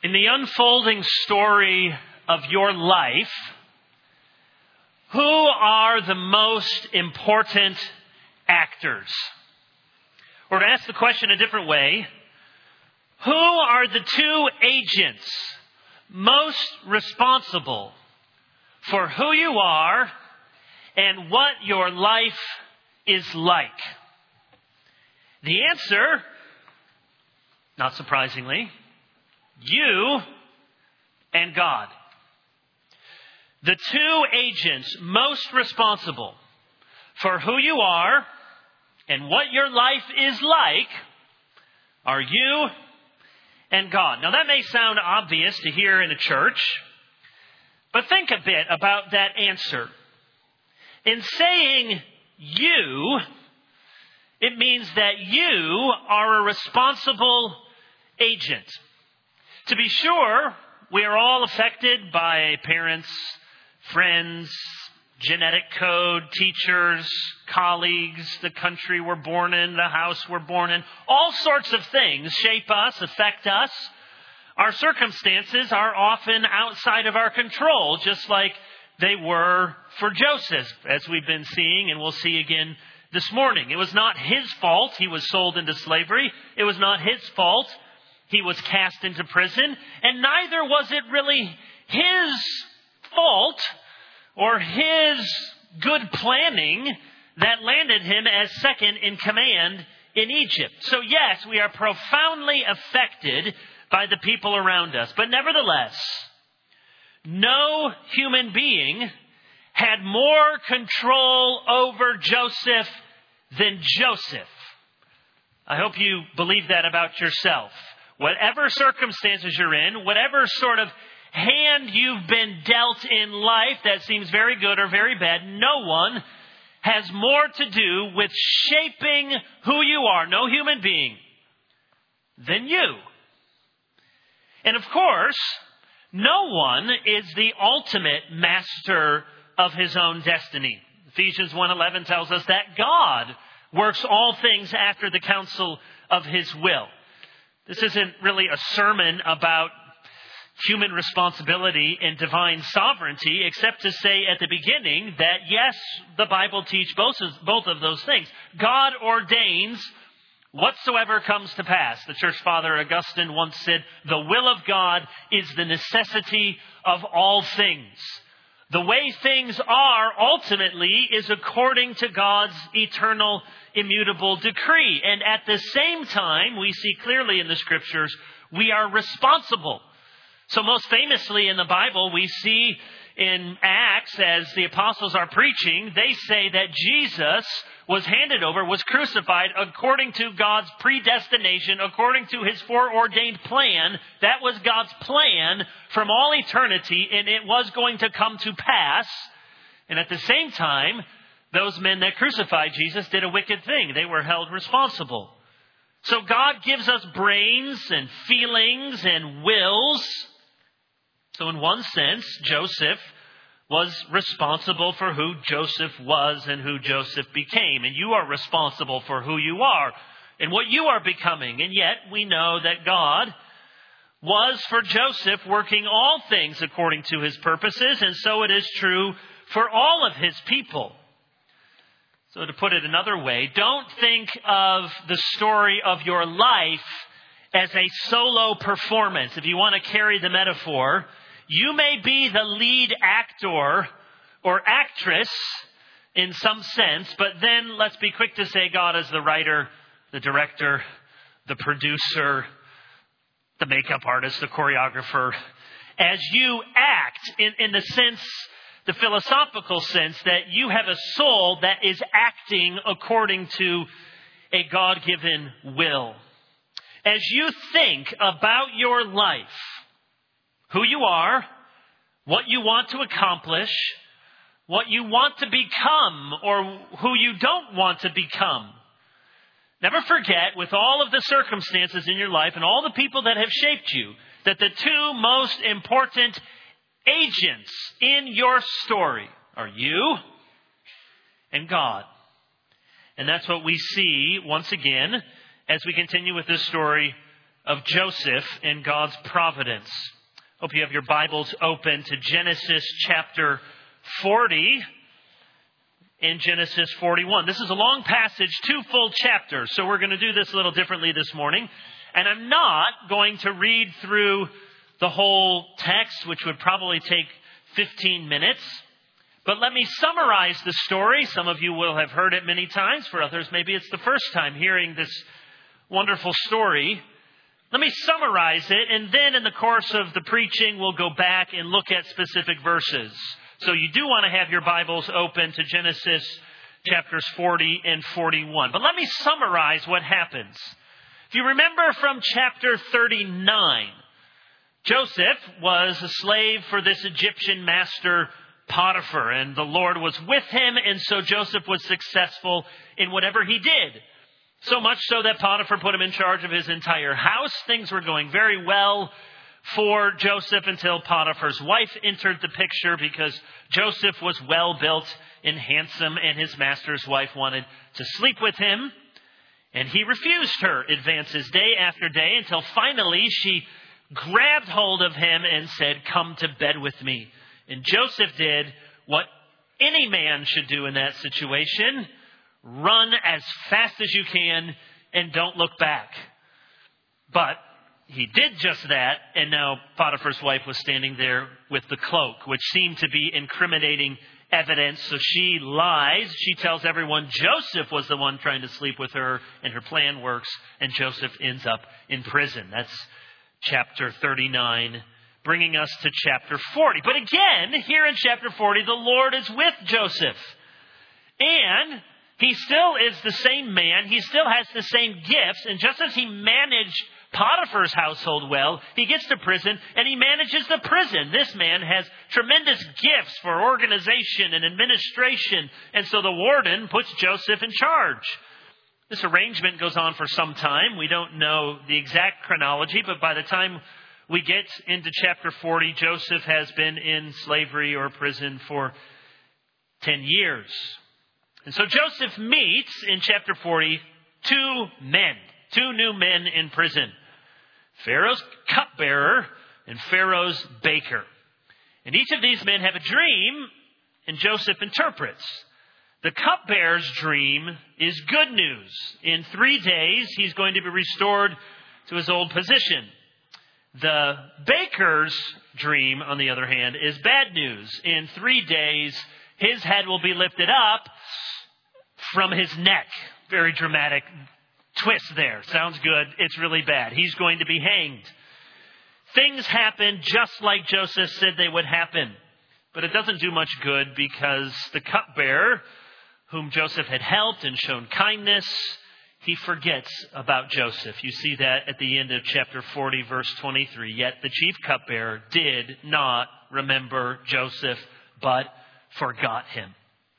In the unfolding story of your life, who are the most important actors? Or to ask the question a different way, who are the two agents most responsible for who you are and what your life is like? The answer, not surprisingly, you and God. The two agents most responsible for who you are and what your life is like are you and God. Now that may sound obvious to hear in a church, but think a bit about that answer. In saying you, it means that you are a responsible agent. To be sure, we are all affected by parents, friends, genetic code, teachers, colleagues, the country we're born in, the house we're born in. All sorts of things shape us, affect us. Our circumstances are often outside of our control, just like they were for Joseph, as we've been seeing and we'll see again this morning. It was not his fault he was sold into slavery. It was not his fault he was cast into prison. And neither was it really his fault or his good planning that landed him as second in command in Egypt. So yes, we are profoundly affected by the people around us. But nevertheless, no human being had more control over Joseph than Joseph. I hope you believe that about yourself. Whatever circumstances you're in, whatever sort of hand you've been dealt in life that seems very good or very bad, no one has more to do with shaping who you are, no human being, than you. And of course, no one is the ultimate master of his own destiny. Ephesians 1:11 tells us that God works all things after the counsel of his will. This isn't really a sermon about human responsibility and divine sovereignty, except to say at the beginning that yes, the Bible teaches both of those things. God ordains whatsoever comes to pass. The church father Augustine once said, "The will of God is the necessity of all things." The way things are ultimately is according to God's eternal, immutable decree. And at the same time, we see clearly in the scriptures, we are responsible. So most famously in the Bible, we see in Acts, as the apostles are preaching, they say that Jesus was handed over, was crucified according to God's predestination, according to his foreordained plan. That was God's plan from all eternity, and it was going to come to pass. And at the same time, those men that crucified Jesus did a wicked thing. They were held responsible. So God gives us brains and feelings and wills. So in one sense, Joseph was responsible for who Joseph was and who Joseph became. And you are responsible for who you are and what you are becoming. And yet we know that God was for Joseph working all things according to his purposes. And so it is true for all of his people. So to put it another way, don't think of the story of your life as a solo performance. If you want to carry the metaphor, you may be the lead actor or actress in some sense, but then let's be quick to say God is the writer, the director, the producer, the makeup artist, the choreographer. As you act in the sense, the philosophical sense that you have a soul that is acting according to a God-given will. As you think about your life, who you are, what you want to accomplish, what you want to become, or who you don't want to become. Never forget, with all of the circumstances in your life and all the people that have shaped you, that the two most important agents in your story are you and God. And that's what we see once again as we continue with this story of Joseph and God's providence. Hope you have your Bibles open to Genesis chapter 40 and Genesis 41. This is a long passage, 2 full chapters, so we're going to do this a little differently this morning. And I'm not going to read through the whole text, which would probably take 15 minutes. But let me summarize the story. Some of you will have heard it many times. For others, maybe it's the first time hearing this wonderful story. Let me summarize it, and then in the course of the preaching, we'll go back and look at specific verses. So you do want to have your Bibles open to Genesis chapters 40 and 41. But let me summarize what happens. If you remember from chapter 39, Joseph was a slave for this Egyptian master Potiphar, and the Lord was with him, and so Joseph was successful in whatever he did. So much so that Potiphar put him in charge of his entire house. Things were going very well for Joseph until Potiphar's wife entered the picture, because Joseph was well built and handsome, and his master's wife wanted to sleep with him. And he refused her advances day after day until finally she grabbed hold of him and said, "Come to bed with me." And Joseph did what any man should do in that situation: run as fast as you can and don't look back. But he did just that, and now Potiphar's wife was standing there with the cloak, which seemed to be incriminating evidence. So she lies. She tells everyone Joseph was the one trying to sleep with her, and her plan works, and Joseph ends up in prison. That's chapter 39, bringing us to chapter 40. But again, here in chapter 40, the Lord is with Joseph. And he still is the same man. He still has the same gifts. And just as he managed Potiphar's household well, he gets to prison and he manages the prison. This man has tremendous gifts for organization and administration. And so the warden puts Joseph in charge. This arrangement goes on for some time. We don't know the exact chronology, but by the time we get into chapter 40, Joseph has been in slavery or prison for 10 years. And so Joseph meets in chapter 40 two new men in prison: Pharaoh's cupbearer and Pharaoh's baker. And each of these men have a dream, and Joseph interprets. The cupbearer's dream is good news. In 3 days, he's going to be restored to his old position. The baker's dream, on the other hand, is bad news. In 3 days, his head will be lifted up from his neck. Very dramatic twist there. Sounds good. It's really bad. He's going to be hanged. Things happen just like Joseph said they would happen. But it doesn't do much good, because the cupbearer, whom Joseph had helped and shown kindness, he forgets about Joseph. You see that at the end of chapter 40, verse 23. Yet the chief cupbearer did not remember Joseph, but forgot him.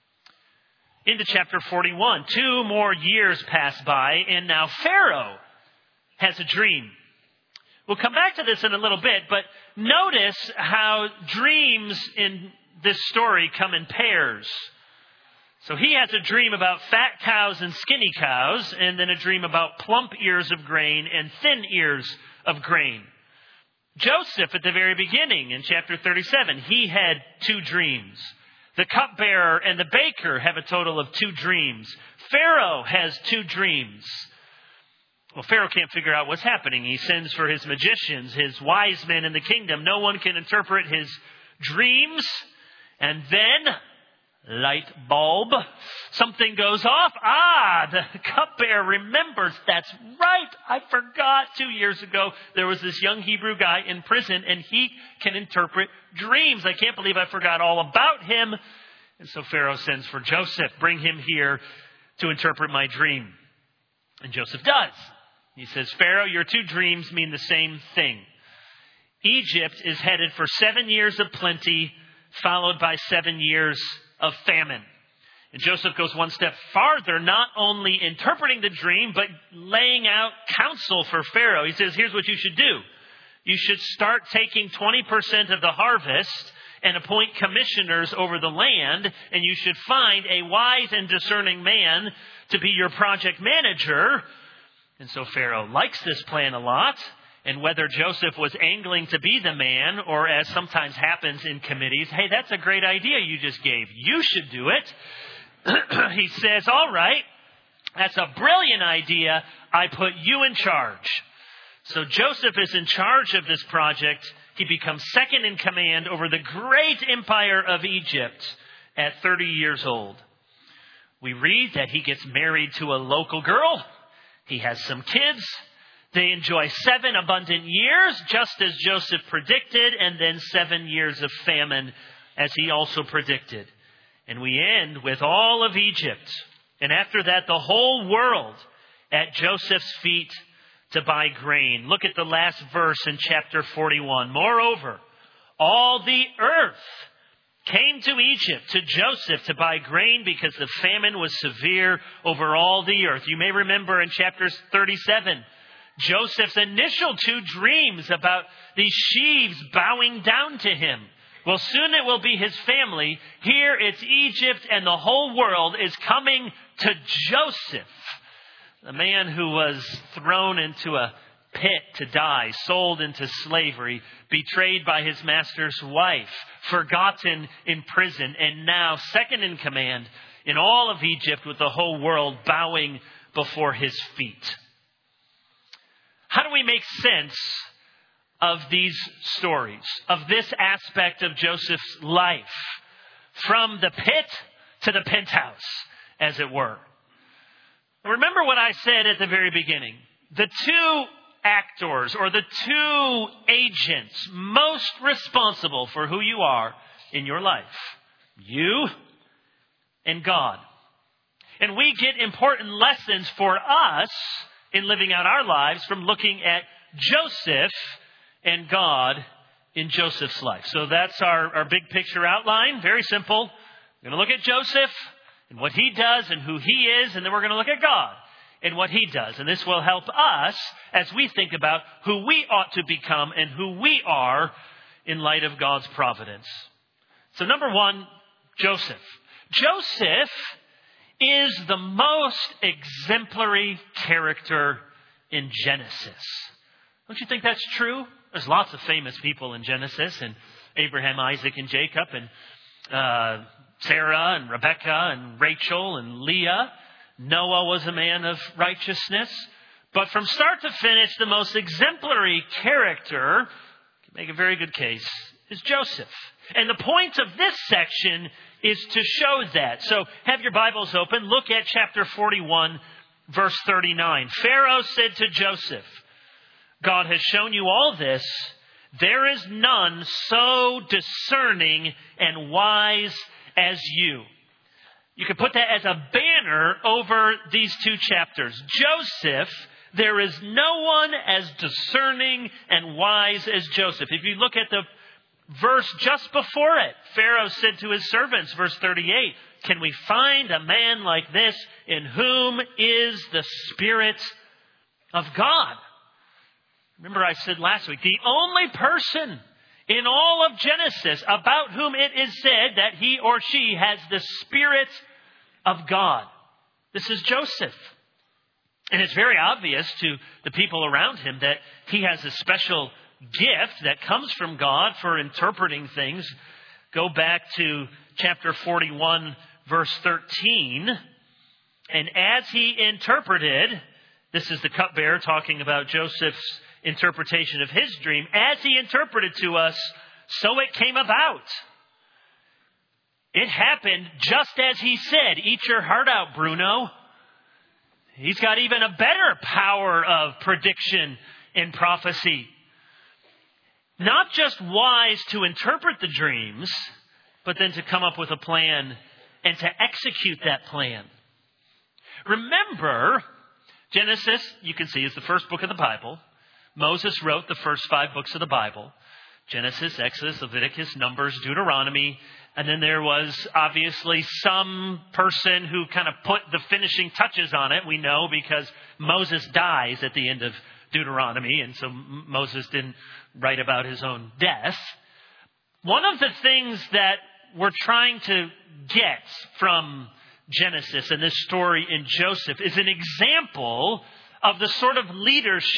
Into chapter 41, 2 more years pass by, and now Pharaoh has a dream. We'll come back to this in a little bit, but notice how dreams in this story come in pairs. So he has a dream about fat cows and skinny cows, and then a dream about plump ears of grain and thin ears of grain. Joseph, at the very beginning, in chapter 37, he had 2 dreams. The cupbearer and the baker have a total of 2 dreams. Pharaoh has 2 dreams. Well, Pharaoh can't figure out what's happening. He sends for his magicians, his wise men in the kingdom. No one can interpret his dreams. And then, light bulb, something goes off. The cupbearer remembers. That's right. I forgot 2 years ago there was this young Hebrew guy in prison, and he can interpret dreams. I can't believe I forgot all about him. And so Pharaoh sends for Joseph. Bring him here to interpret my dream. And Joseph does. He says, Pharaoh, your 2 dreams mean the same thing. Egypt is headed for 7 years of plenty, followed by 7 years of famine. And Joseph goes one step farther, not only interpreting the dream, but laying out counsel for Pharaoh. He says, here's what you should do. You should start taking 20% of the harvest and appoint commissioners over the land, and you should find a wise and discerning man to be your project manager. And so Pharaoh likes this plan a lot. And whether Joseph was angling to be the man, or as sometimes happens in committees, hey, that's a great idea you just gave. You should do it. He says, all right, that's a brilliant idea. I put you in charge. So Joseph is in charge of this project. He becomes second in command over the great empire of Egypt at 30 years old. We read that he gets married to a local girl. He has some kids. They enjoy 7 abundant years, just as Joseph predicted, and then 7 years of famine, as he also predicted. And we end with all of Egypt. And after that, the whole world at Joseph's feet to buy grain. Look at the last verse in chapter 41. Moreover, all the earth came to Egypt, to Joseph, to buy grain because the famine was severe over all the earth. You may remember in chapter 37, Joseph's initial 2 dreams about these sheaves bowing down to him. Well, soon it will be his family. Here it's Egypt, and the whole world is coming to Joseph, the man who was thrown into a pit to die, sold into slavery, betrayed by his master's wife, forgotten in prison, and now second in command in all of Egypt, with the whole world bowing before his feet. How do we make sense of these stories, of this aspect of Joseph's life, from the pit to the penthouse, as it were? Remember what I said at the very beginning. The 2 actors, or the 2 agents most responsible for who you are in your life: you and God. And we get important lessons for us in living out our lives from looking at Joseph and God in Joseph's life. So that's our big picture outline. Very simple. We're going to look at Joseph and what he does and who he is, and then we're going to look at God and what he does. And this will help us as we think about who we ought to become and who we are in light of God's providence. So number 1, Joseph. Joseph is the most exemplary character in Genesis. Don't you think that's true? There's lots of famous people in Genesis, and Abraham, Isaac, and Jacob, and Sarah, and Rebekah, and Rachel, and Leah. Noah was a man of righteousness. But from start to finish, the most exemplary character, can make a very good case, is Joseph. And the point of this section is to show that. So have your Bibles open. Look at chapter 41, verse 39. Pharaoh said to Joseph, God has shown you all this. There is none so discerning and wise as you. You can put that as a banner over these 2 chapters. Joseph, there is no one as discerning and wise as Joseph. If you look at the verse just before it, Pharaoh said to his servants, verse 38, can we find a man like this in whom is the Spirit of God? Remember I said last week, the only person in all of Genesis about whom it is said that he or she has the Spirit of God. This is Joseph. And it's very obvious to the people around him that he has a special gift that comes from God for interpreting things. Go back to chapter 41, verse 13. And as he interpreted, this is the cupbearer talking about Joseph's interpretation of his dream. As he interpreted to us, so it came about. It happened just as he said. Eat your heart out, Bruno. He's got even a better power of prediction and prophecy. Not just wise to interpret the dreams, but then to come up with a plan and to execute that plan. Remember, Genesis, you can see, is the first book of the Bible. Moses wrote the first 5 books of the Bible. Genesis, Exodus, Leviticus, Numbers, Deuteronomy. And then there was obviously some person who kind of put the finishing touches on it. We know because Moses dies at the end of Deuteronomy. And so Moses didn't write about his own death. One of the things that we're trying to get from Genesis and this story in Joseph is an example of the sort of leadership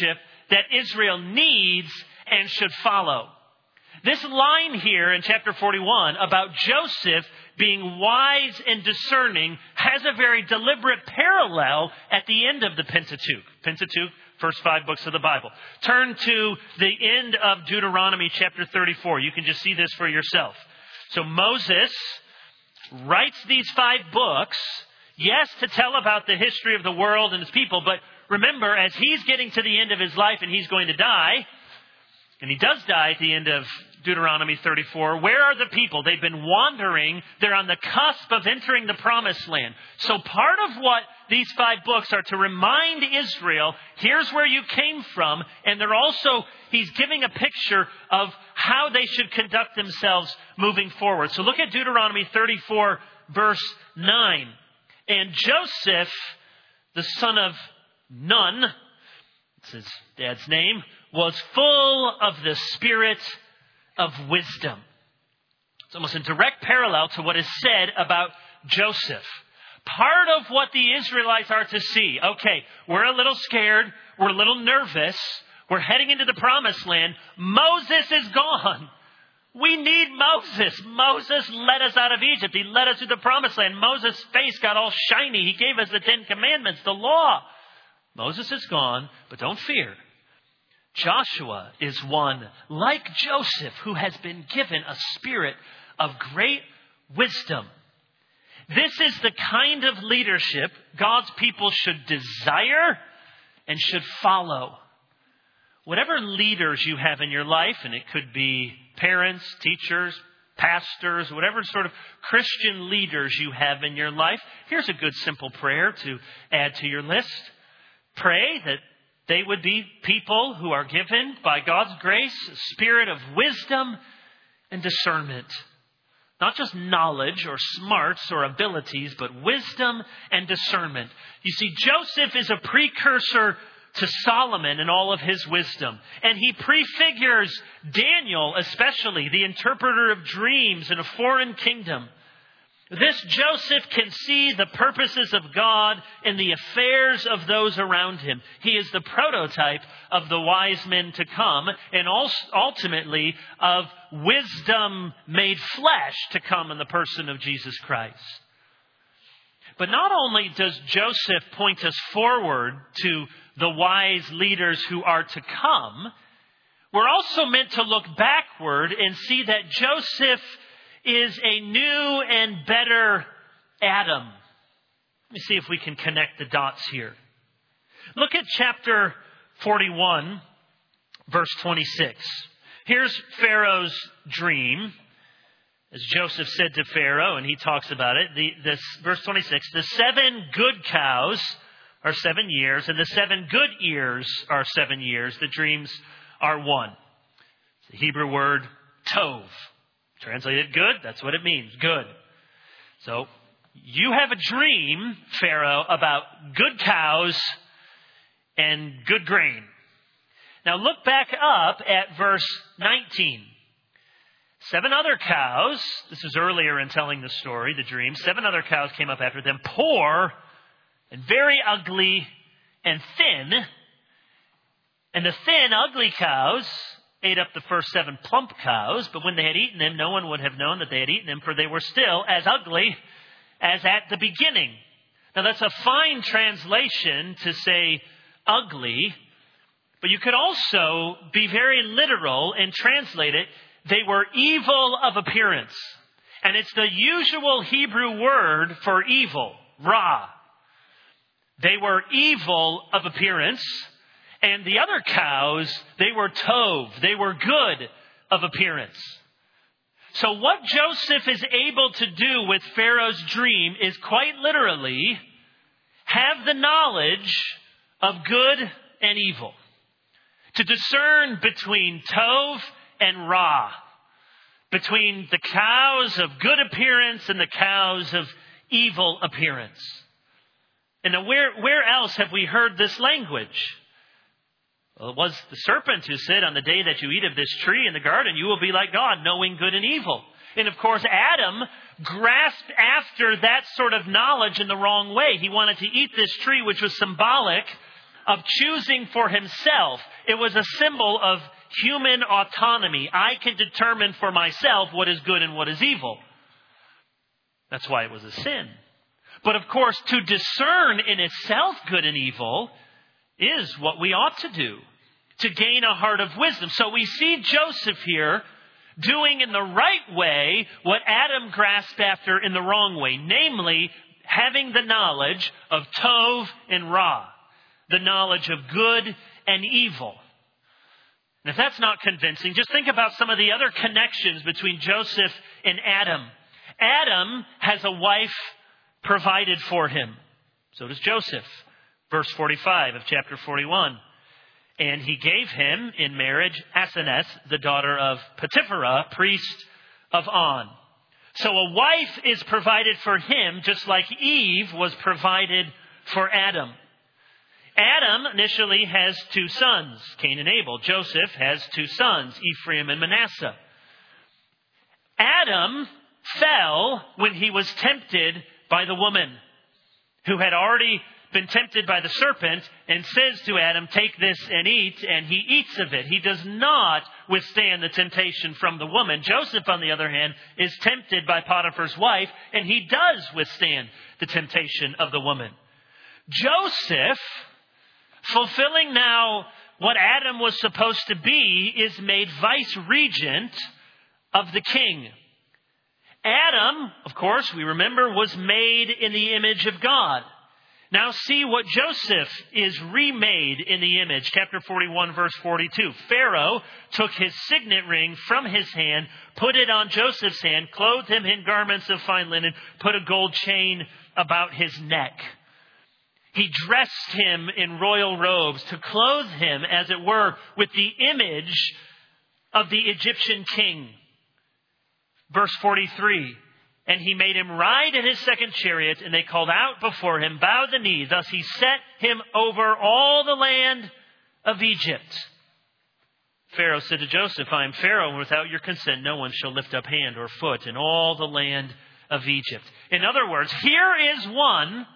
that Israel needs and should follow. This line here in chapter 41 about Joseph being wise and discerning has a very deliberate parallel at the end of the Pentateuch. Pentateuch, first 5 books of the Bible. Turn to the end of Deuteronomy chapter 34. You can just see this for yourself. So Moses writes these 5 books, yes, to tell about the history of the world and his people, but remember, as he's getting to the end of his life and he's going to die, and he does die at the end of Deuteronomy 34, where are the people? They've been wandering. They're on the cusp of entering the promised land. So part of what these 5 books are to remind Israel, here's where you came from. And they're also, he's giving a picture of how they should conduct themselves moving forward. So look at Deuteronomy 34, verse 9. And Joseph, the son of Nun, it's his dad's name, was full of the spirit of wisdom. It's almost in direct parallel to what is said about Joseph. Part of what the Israelites are to see, okay, we're a little scared, we're a little nervous, we're heading into the promised land. Moses is gone. We need Moses. Moses led us out of Egypt. He led us to the promised land. Moses' face got all shiny. He gave us the 10 Commandments, the law. Moses is gone, but don't fear. Joshua is one, like Joseph, who has been given a spirit of great wisdom. This is the kind of leadership God's people should desire and should follow. Whatever leaders you have in your life, and it could be parents, teachers, pastors, whatever sort of Christian leaders you have in your life, here's a good simple prayer to add to your list. Pray that they would be people who are given, by God's grace, a spirit of wisdom and discernment. Not just knowledge or smarts or abilities, but wisdom and discernment. You see, Joseph is a precursor to Solomon in all of his wisdom. And he prefigures Daniel, especially, the interpreter of dreams in a foreign kingdom. This Joseph can see the purposes of God in the affairs of those around him. He is the prototype of the wise men to come, and ultimately of wisdom made flesh to come in the person of Jesus Christ. But not only does Joseph point us forward to the wise leaders who are to come, we're also meant to look backward and see that Joseph is a new and better Adam. Let me see if we can connect the dots here. Look at chapter 41, verse 26. Here's Pharaoh's dream. As Joseph said to Pharaoh, and he talks about it, this verse 26, the 7 good cows are 7 years, and the 7 good ears are 7 years. The dreams are one. It's the Hebrew word tov. Translated good, that's what it means, good. So, you have a dream, Pharaoh, about good cows and good grain. Now look back up at verse 19. 7 other cows, this is earlier in telling the story, the dream, 7 other cows came up after them, poor and very ugly and thin. And the thin, ugly cows ate up the first 7 plump cows, but when they had eaten them, no one would have known that they had eaten them, for they were still as ugly as at the beginning. Now that's a fine translation to say ugly, but you could also be very literal and translate it, they were evil of appearance. And it's the usual Hebrew word for evil, ra. They were evil of appearance. And the other cows, they were tov. They were good of appearance. So what Joseph is able to do with Pharaoh's dream is quite literally have the knowledge of good and evil. To discern between tov and ra. Between the cows of good appearance and the cows of evil appearance. And now where else have we heard this language? Well, it was the serpent who said, on the day that you eat of this tree in the garden, you will be like God, knowing good and evil. And of course, Adam grasped after that sort of knowledge in the wrong way. He wanted to eat this tree, which was symbolic of choosing for himself it was a symbol of human autonomy. I can determine for myself what is good and what is evil. That's why it was a sin. But of course, to discern in itself good and evil is what we ought to do, to gain a heart of wisdom. So we see Joseph here doing in the right way what Adam grasped after in the wrong way, namely having the knowledge of Tov and Ra, the knowledge of good and evil. And if that's not convincing, just think about some of the other connections between Joseph and Adam. Adam has a wife provided for him. So does Joseph. Verse 45 of chapter 41. And he gave him in marriage Asenath, the daughter of Potipharah, priest of On. So a wife is provided for him just like Eve was provided for Adam. Adam initially has two sons, Cain and Abel. Joseph has two sons, Ephraim and Manasseh. Adam fell when he was tempted by the woman who had already been tempted by the serpent and says to Adam, take this and eat, and he eats of it. He does not withstand the temptation from the woman. Joseph, on the other hand, is tempted by Potiphar's wife, and he does withstand the temptation of the woman. Joseph, fulfilling now what Adam was supposed to be, is made vice regent of the king. Adam, of course, we remember, was made in the image of God. Now see what Joseph is remade in the image. Chapter 41, verse 42. Pharaoh took his signet ring from his hand, put it on Joseph's hand, clothed him in garments of fine linen, put a gold chain about his neck. He dressed him in royal robes to clothe him, as it were, with the image of the Egyptian king. Verse 43. And he made him ride in his second chariot, and they called out before him, bowed the knee. Thus he set him over all the land of Egypt. Pharaoh said to Joseph, I am Pharaoh, and without your consent no one shall lift up hand or foot in all the land of Egypt. In other words, here is one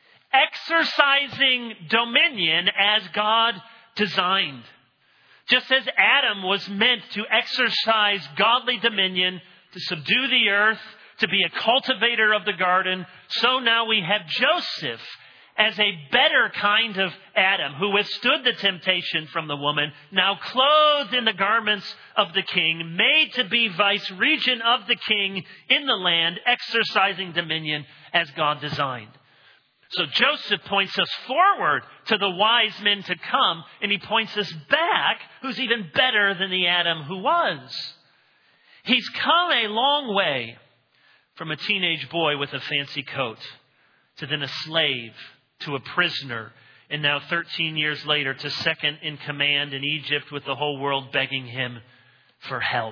exercising dominion as God designed. Just as Adam was meant to exercise godly dominion, to subdue the earth, to be a cultivator of the garden, so now we have Joseph as a better kind of Adam who withstood the temptation from the woman, now clothed in the garments of the king, made to be vice regent of the king in the land, exercising dominion as God designed. So Joseph points us forward to the wise men to come, and he points us back, who's even better than the Adam who was. He's come a long way from a teenage boy with a fancy coat to then a slave to a prisoner, and now 13 years later to second in command in Egypt with the whole world begging him for help.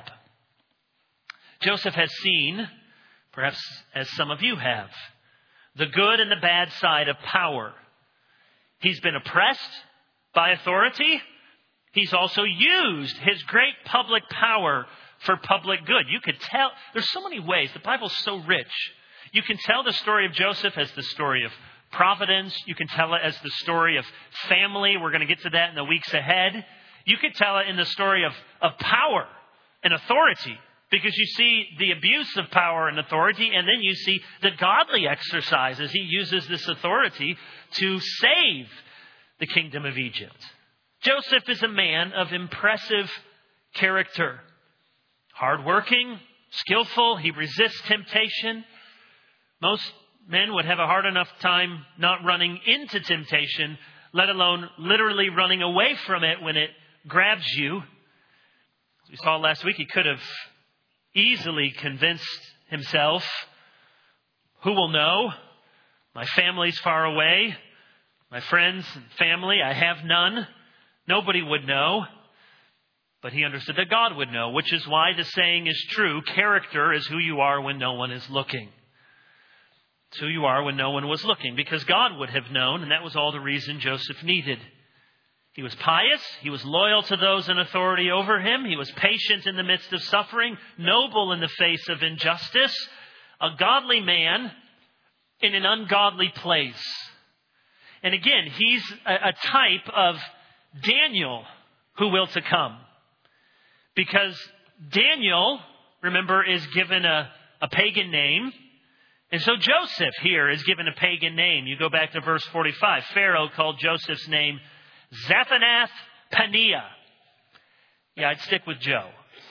Joseph has seen, perhaps as some of you have, the good and the bad side of power. He's been oppressed by authority. He's also used his great public power for public good. You could tell, there's so many ways. The Bible's so rich. You can tell the story of Joseph as the story of providence. You can tell it as the story of family. We're going to get to that in the weeks ahead. You could tell it in the story of power and authority, because you see the abuse of power and authority, and then you see the godly exercises. He uses this authority to save the kingdom of Egypt. Joseph is a man of impressive character. Hardworking, skillful, he resists temptation. Most men would have a hard enough time not running into temptation, let alone literally running away from it when it grabs you. As we saw last week, he could have easily convinced himself, who will know? My family's far away. My friends and family, I have none. Nobody would know. But he understood that God would know, which is why the saying is true. Character is who you are when no one is looking. It's who you are when no one was looking, because God would have known, and that was all the reason Joseph needed. He was pious. He was loyal to those in authority over him. He was patient in the midst of suffering, noble in the face of injustice, a godly man in an ungodly place. And again, he's a type of Daniel, who will to come. Because Daniel, remember, is given a pagan name. And so Joseph here is given a pagan name. You go back to verse 45. Pharaoh called Joseph's name Zaphanath-Paneah. Yeah, I'd stick with Joe.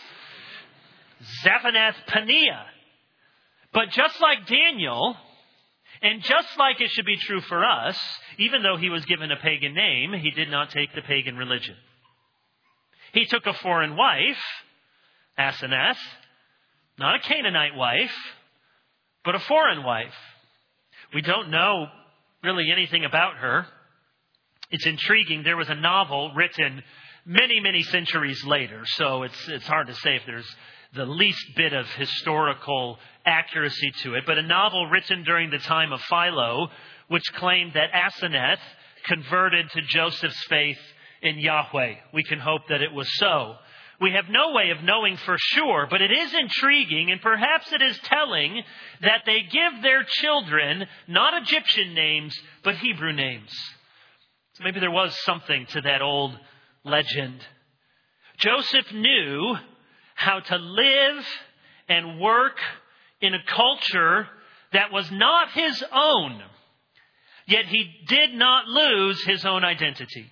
Zaphanath-Paneah. But just like Daniel, and just like it should be true for us, even though he was given a pagan name, he did not take the pagan religion. He took a foreign wife, Asenath, not a Canaanite wife, but a foreign wife. We don't know really anything about her. It's intriguing. There was a novel written many, many centuries later, so it's hard to say if there's the least bit of historical accuracy to it, but a novel written during the time of Philo, which claimed that Asenath converted to Joseph's faith in Yahweh. We can hope that it was so. We have no way of knowing for sure, but it is intriguing, and perhaps it is telling that they give their children not Egyptian names, but Hebrew names. So maybe there was something to that old legend. Joseph knew how to live and work in a culture that was not his own, yet he did not lose his own identity.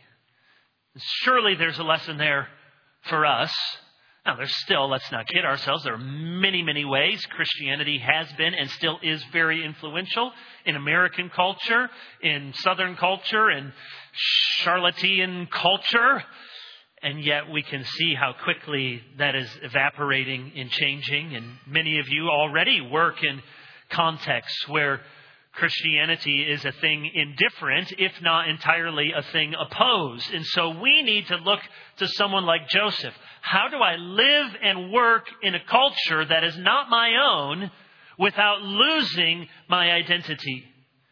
Surely there's a lesson there for us. Now, there's still, let's not kid ourselves, there are many, many ways Christianity has been and still is very influential in American culture, in Southern culture, in Charlottean culture. And yet we can see how quickly that is evaporating and changing. And many of you already work in contexts where Christianity is a thing indifferent, if not entirely a thing opposed. And so we need to look to someone like Joseph. How do I live and work in a culture that is not my own without losing my identity?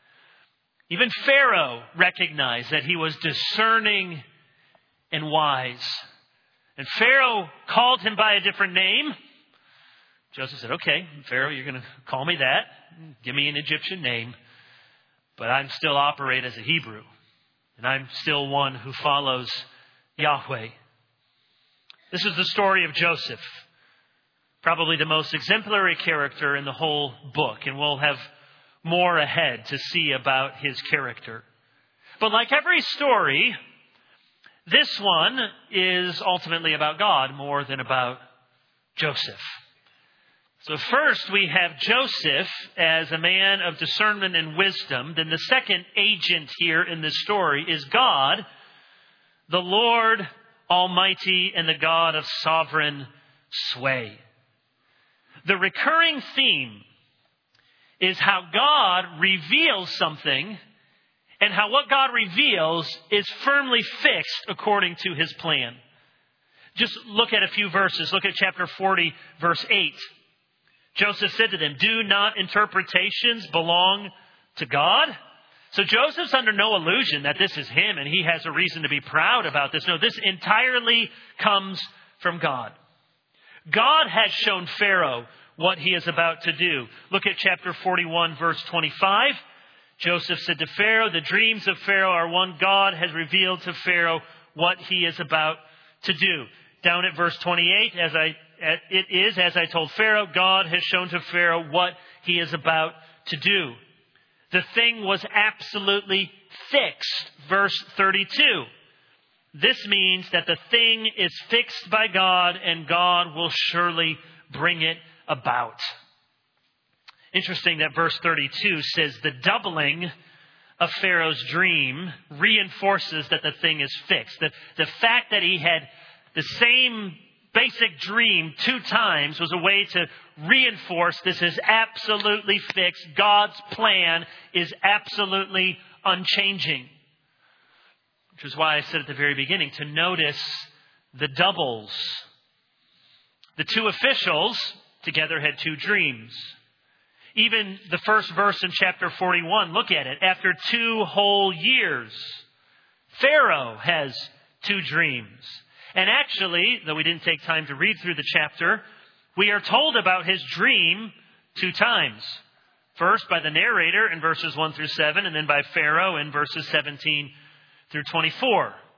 Even Pharaoh recognized that he was discerning and wise. And Pharaoh called him by a different name. Joseph said, okay, Pharaoh, you're going to call me that. Give me an Egyptian name. But I'm still operate as a Hebrew. And I'm still one who follows Yahweh. This is the story of Joseph. Probably the most exemplary character in the whole book. And we'll have more ahead to see about his character. But like every story, this one is ultimately about God more than about Joseph. So first we have Joseph as a man of discernment and wisdom. Then the second agent here in this story is God, the Lord Almighty and the God of sovereign sway. The recurring theme is how God reveals something and how what God reveals is firmly fixed according to his plan. Just look at a few verses. Look at chapter 40, verse 8. Joseph said to them, do not interpretations belong to God? So Joseph's under no illusion that this is him and he has a reason to be proud about this. No, this entirely comes from God. God has shown Pharaoh what he is about to do. Look at chapter 41, verse 25. Joseph said to Pharaoh, the dreams of Pharaoh are one. God has revealed to Pharaoh what he is about to do. Down at verse 28, it is as I told Pharaoh, God has shown to Pharaoh what he is about to do. The thing was absolutely fixed. Verse 32. This means that the thing is fixed by God and God will surely bring it about. Interesting that verse 32 says the doubling of Pharaoh's dream reinforces that the thing is fixed. The fact that he had the same basic dream 2 times was a way to reinforce this is absolutely fixed. God's plan is absolutely unchanging. Which is why I said at the very beginning to notice the doubles. The 2 officials together had 2 dreams. Even the first verse in chapter 41, look at it. After 2 whole years, Pharaoh has 2 dreams. And actually, though we didn't take time to read through the chapter, we are told about his dream 2 times. First by the narrator in verses 1 through 7, and then by Pharaoh in verses 17 through 24.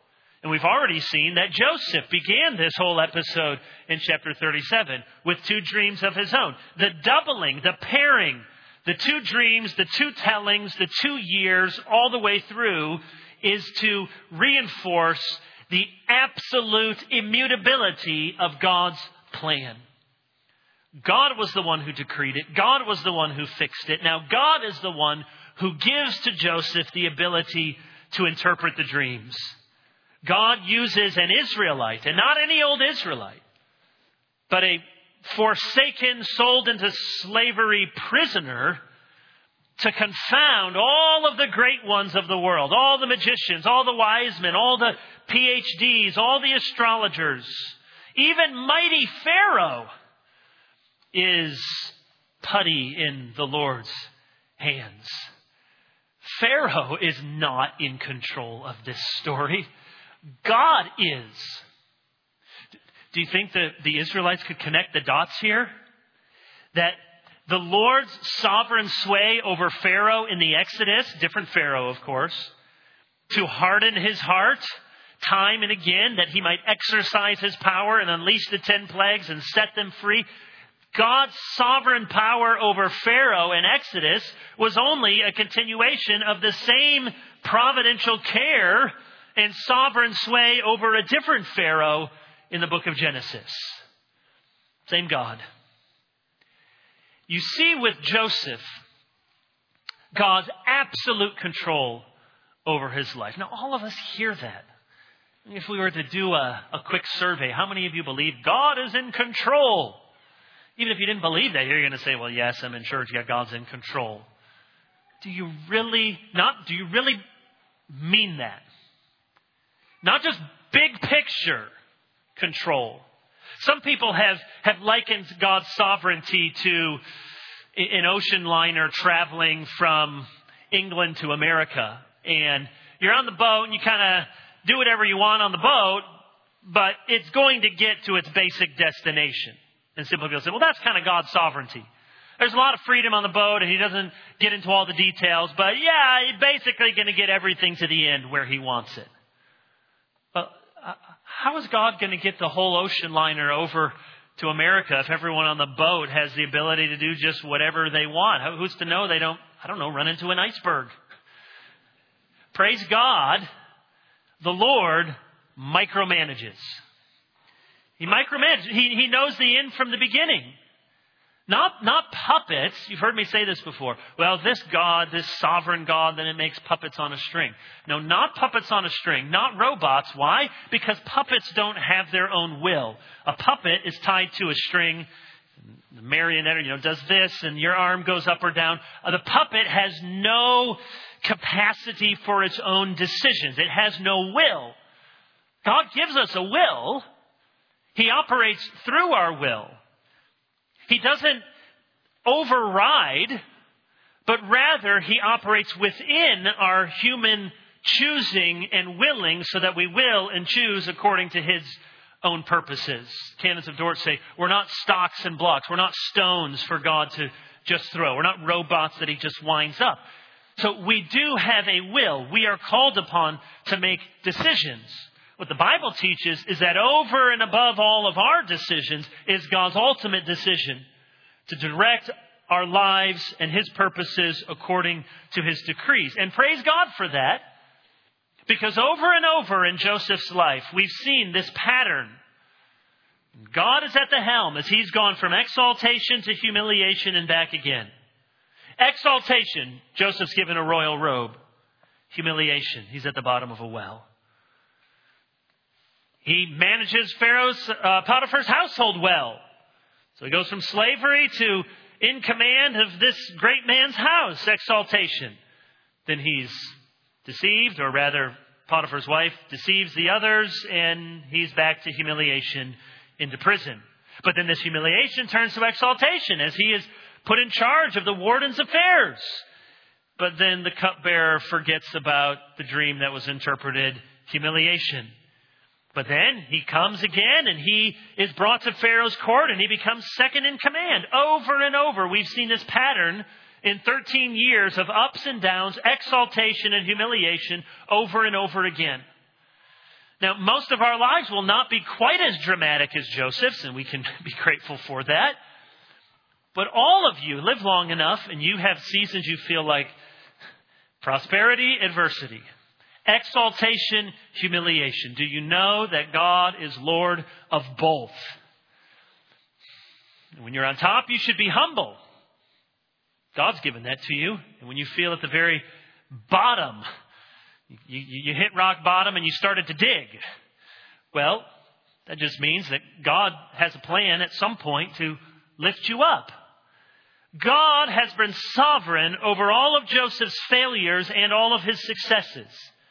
And we've already seen that Joseph began this whole episode in chapter 37 with 2 dreams of his own. The doubling, the pairing, the 2 dreams, the 2 tellings, the 2 years, all the way through is to reinforce the absolute immutability of God's plan. God was the one who decreed it. God was the one who fixed it. Now God is the one who gives to Joseph the ability to interpret the dreams. God uses an Israelite, and not any old Israelite, but a forsaken, sold into slavery prisoner to confound all of the great ones of the world, all the magicians, all the wise men, all the PhDs, all the astrologers. Even mighty Pharaoh is putty in the Lord's hands. Pharaoh is not in control of this story. God is. Do you think that the Israelites could connect the dots here? That the Lord's sovereign sway over Pharaoh in the Exodus, different Pharaoh, of course, to harden his heart time and again, that he might exercise his power and unleash the 10 plagues and set them free. God's sovereign power over Pharaoh in Exodus was only a continuation of the same providential care and sovereign sway over a different Pharaoh in the book of Genesis. Same God. You see with Joseph, God's absolute control over his life. Now, all of us hear that. If we were to do a quick survey, how many of you believe God is in control? Even if you didn't believe that, you're going to say, well, yes, I'm in church. Yeah, God's in control. Do you really mean that? Not just big picture control. Some people have likened God's sovereignty to an ocean liner traveling from England to America. And you're on the boat and you kind of do whatever you want on the boat, but it's going to get to its basic destination. And simple people say, well, that's kind of God's sovereignty. There's a lot of freedom on the boat and he doesn't get into all the details, but yeah, he's basically going to get everything to the end where he wants it. But how is God going to get the whole ocean liner over to America if everyone on the boat has the ability to do just whatever they want? Who's to know they don't, run into an iceberg? Praise God, the Lord micromanages. He micromanages. He knows the end from the beginning. Not puppets. You've heard me say this before. Well, this God, this sovereign God, then it makes puppets on a string. No, not puppets on a string. Not robots. Why? Because puppets don't have their own will. A puppet is tied to a string. The marionette, does this, and your arm goes up or down. The puppet has no capacity for its own decisions. It has no will. God gives us a will. He operates through our will. He doesn't override, but rather he operates within our human choosing and willing so that we will and choose according to his own purposes. Canons of Dort say, we're not stocks and blocks. We're not stones for God to just throw. We're not robots that he just winds up. So we do have a will. We are called upon to make decisions. What the Bible teaches is that over and above all of our decisions is God's ultimate decision to direct our lives and his purposes according to his decrees. And praise God for that, because over and over in Joseph's life, we've seen this pattern. God is at the helm as he's gone from exaltation to humiliation and back again. Exaltation, Joseph's given a royal robe. Humiliation, he's at the bottom of a well. He manages Potiphar's household well. So he goes from slavery to in command of this great man's house, exaltation. Then he's deceived, or rather Potiphar's wife deceives the others, and he's back to humiliation into prison. But then this humiliation turns to exaltation as he is put in charge of the warden's affairs. But then the cupbearer forgets about the dream that was interpreted, humiliation. But then he comes again and he is brought to Pharaoh's court and he becomes second in command. Over and over, we've seen this pattern in 13 years of ups and downs, exaltation and humiliation over and over again. Now, most of our lives will not be quite as dramatic as Joseph's, and we can be grateful for that. But all of you live long enough, and you have seasons you feel like prosperity, adversity, exaltation, humiliation. Do you know that God is Lord of both? When you're on top, you should be humble. God's given that to you. And when you feel at the very bottom, you hit rock bottom and you started to dig. Well, that just means that God has a plan at some point to lift you up. God has been sovereign over all of Joseph's failures and all of his successes.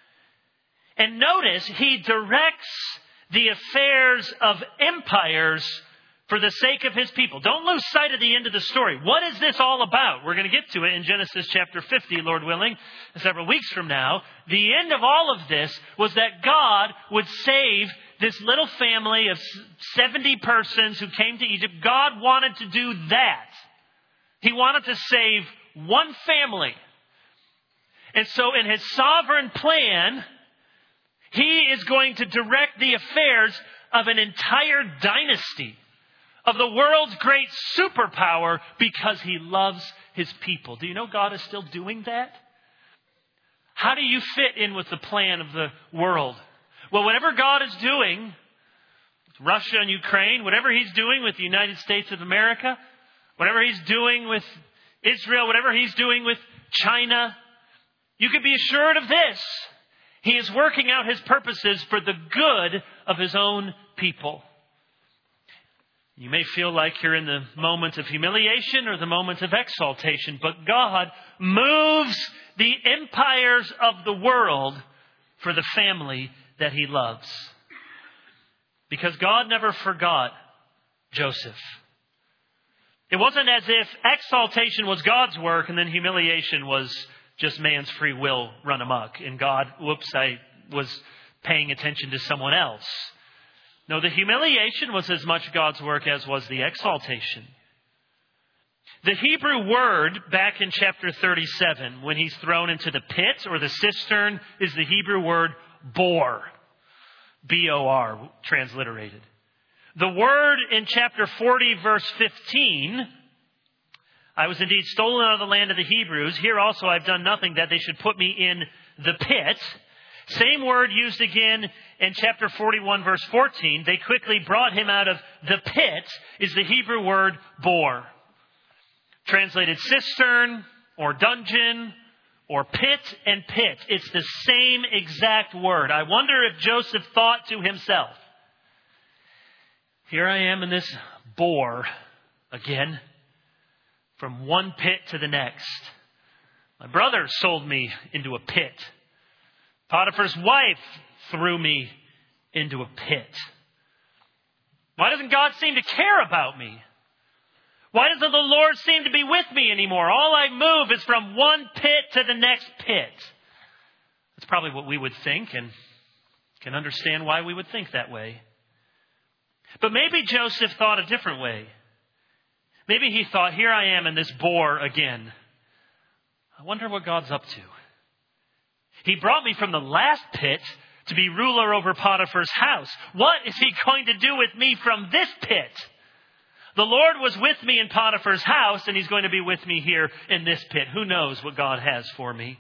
And notice, he directs the affairs of empires for the sake of his people. Don't lose sight of the end of the story. What is this all about? We're going to get to it in Genesis chapter 50, Lord willing, several weeks from now. The end of all of this was that God would save this little family of 70 persons who came to Egypt. God wanted to do that. He wanted to save one family. And so in his sovereign plan, he is going to direct the affairs of an entire dynasty, of the world's great superpower, because he loves his people. Do you know God is still doing that? How do you fit in with the plan of the world? Well, whatever God is doing with Russia and Ukraine, whatever he's doing with the United States of America, whatever he's doing with Israel, whatever he's doing with China, you can be assured of this. He is working out his purposes for the good of his own people. You may feel like you're in the moment of humiliation or the moment of exaltation, but God moves the empires of the world for the family that he loves. Because God never forgot Joseph. It wasn't as if exaltation was God's work and then humiliation was just man's free will run amok. And God, I was paying attention to someone else. No, the humiliation was as much God's work as was the exaltation. The Hebrew word back in chapter 37, when he's thrown into the pit or the cistern, is the Hebrew word bor. B-O-R, transliterated. The word in chapter 40, verse 15, I was indeed stolen out of the land of the Hebrews. Here also I've done nothing that they should put me in the pit. Same word used again in chapter 41, verse 14. They quickly brought him out of the pit is the Hebrew word bor. Translated cistern or dungeon or pit and pit. It's the same exact word. I wonder if Joseph thought to himself, here I am in this bor again, from one pit to the next. My brother sold me into a pit. Potiphar's wife threw me into a pit. Why doesn't God seem to care about me? Why doesn't the Lord seem to be with me anymore? All I move is from one pit to the next pit. That's probably what we would think, and can understand why we would think that way. But maybe Joseph thought a different way. Maybe he thought, here I am in this bor again. I wonder what God's up to. He brought me from the last pit to be ruler over Potiphar's house. What is he going to do with me from this pit? The Lord was with me in Potiphar's house, and he's going to be with me here in this pit. Who knows what God has for me?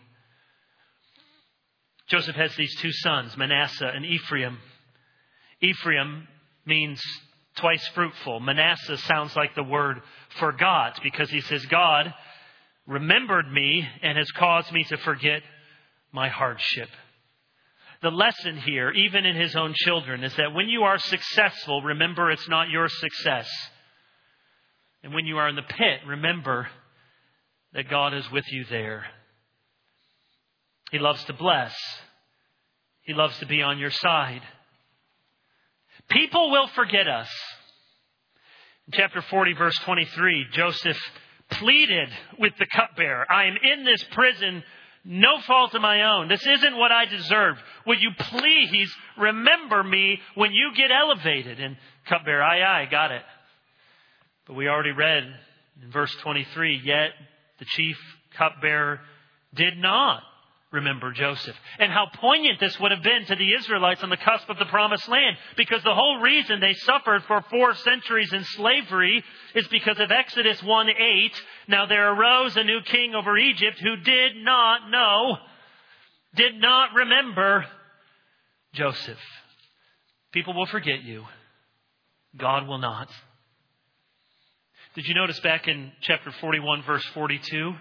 Joseph has these two sons, Manasseh and Ephraim. Ephraim means twice fruitful. Manasseh sounds like the word forgot, because he says, God remembered me and has caused me to forget my hardship. The lesson here, even in his own children, is that when you are successful, remember it's not your success. And when you are in the pit, remember that God is with you there. He loves to bless. He loves to be on your side. People will forget us. In chapter 40, verse 23, Joseph pleaded with the cupbearer, I am in this prison, no fault of my own. This isn't what I deserve. Will you please remember me when you get elevated? And cupbearer, aye, got it. But we already read in verse 23, yet the chief cupbearer did not remember Joseph. And how poignant this would have been to the Israelites on the cusp of the promised land. Because the whole reason they suffered for 4 centuries in slavery is because of Exodus 1:8. Now there arose a new king over Egypt who did not know, did not remember Joseph. People will forget you. God will not. Did you notice back in chapter 41, verse 42?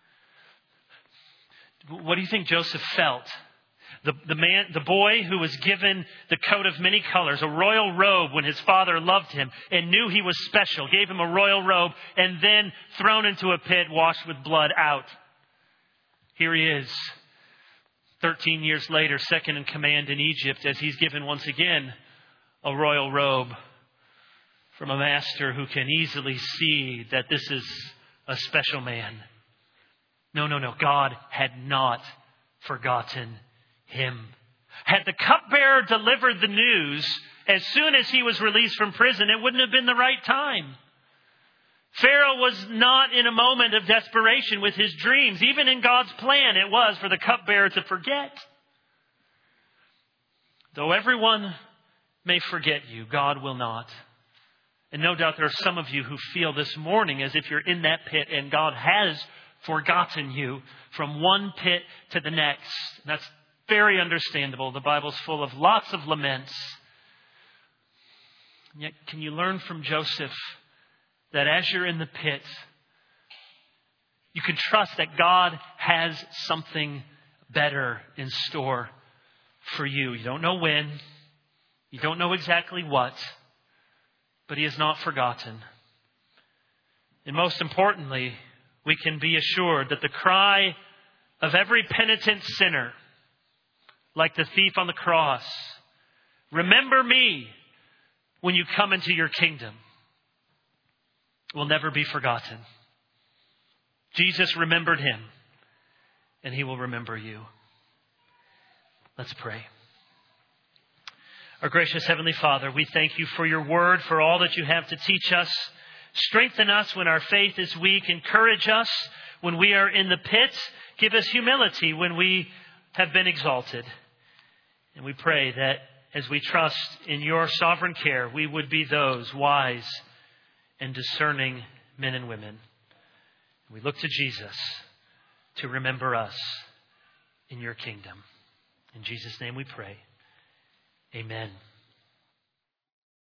What do you think Joseph felt? The boy who was given the coat of many colors, a royal robe when his father loved him and knew he was special, gave him a royal robe, and then thrown into a pit, washed with blood out. Here he is, 13 years later, second in command in Egypt, as he's given once again a royal robe from a master who can easily see that this is a special man. No. God had not forgotten him. Had the cupbearer delivered the news as soon as he was released from prison, it wouldn't have been the right time. Pharaoh was not in a moment of desperation with his dreams. Even in God's plan, it was for the cupbearer to forget. Though everyone may forget you, God will not. And no doubt there are some of you who feel this morning as if you're in that pit and God has forgotten you from one pit to the next. And that's very understandable. The Bible's full of lots of laments. And yet, can you learn from Joseph that as you're in the pit, you can trust that God has something better in store for you? You don't know when. You don't know exactly what. But He has not forgotten. And most importantly, we can be assured that the cry of every penitent sinner, like the thief on the cross, remember me when you come into your kingdom, will never be forgotten. Jesus remembered him, and He will remember you. Let's pray. Our gracious Heavenly Father, we thank You for Your word, for all that You have to teach us. Strengthen us when our faith is weak. Encourage us when we are in the pit. Give us humility when we have been exalted. And we pray that as we trust in Your sovereign care, we would be those wise and discerning men and women. We look to Jesus to remember us in Your kingdom. In Jesus' name we pray. Amen.